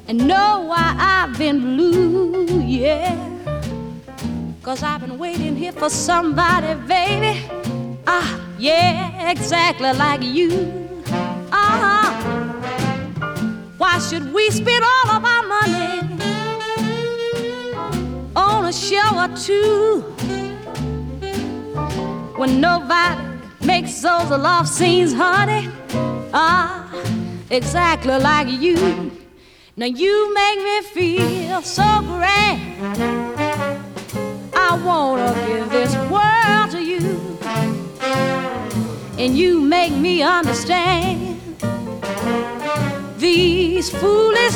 and know why I've been blue, yeah. 'Cause I've been waiting here for somebody, baby. Ah, yeah, exactly like you. Uh-huh. Why should we spend all of our money on a show or two when nobody makes those love scenes, honey? Ah, exactly like you. Now you make me feel so grand. I wanna give this world to you, and you make me understand these foolish